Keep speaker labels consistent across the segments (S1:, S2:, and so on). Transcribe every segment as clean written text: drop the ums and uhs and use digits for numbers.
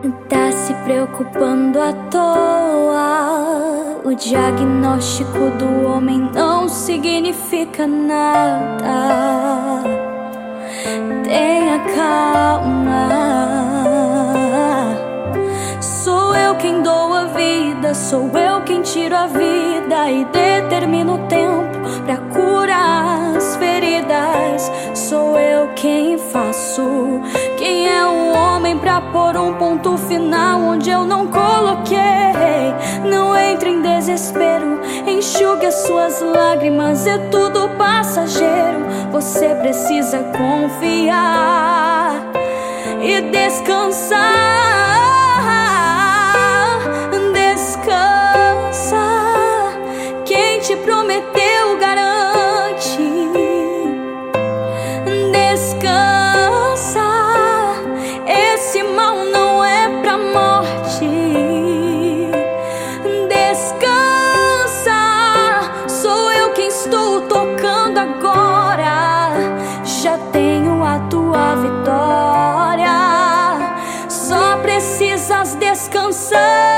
S1: Tá se preocupando à toa. O diagnóstico do homem não significa nada. Tenha calma. Sou eu quem dou a vida, sou eu quem tiro a vida e determino o tempo pra curar as feridas. Sou eu quem faço. Quem é o homem pra pôr um ponto final onde eu não coloquei? Não entre em desespero, enxugue as suas lágrimas, é tudo passageiro. Você precisa confiar e descansar. Descansa, quem te prometeu garante. Descansa, esse mal não é pra morte. Descansa, sou eu quem estou tocando agora. Já tenho a tua vitória, só precisas descansar.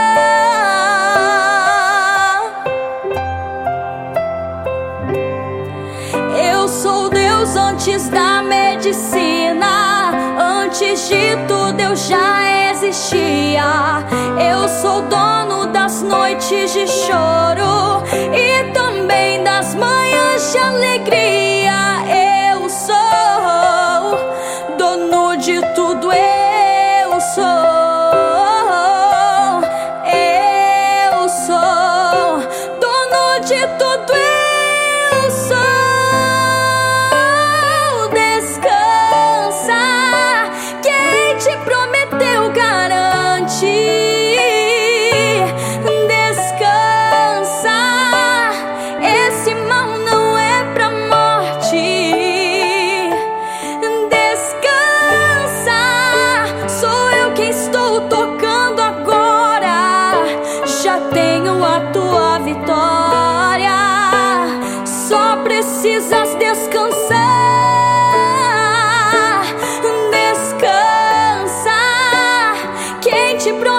S1: Eu sou Deus antes da medicina, antes de tudo eu já existia. Eu sou dono das noites de choro e também das manhãs de alegria. Eu sou dono de tudo, eu sou. Eu sou dono de tudo, eu sou. Descansa, quem te prometeu garante. Descansa, esse mal não é pra morte. Descansa, sou eu quem estou tocando agora. Já tenho a tua vitória, só precisas descansar. Descansa, quem te prometeu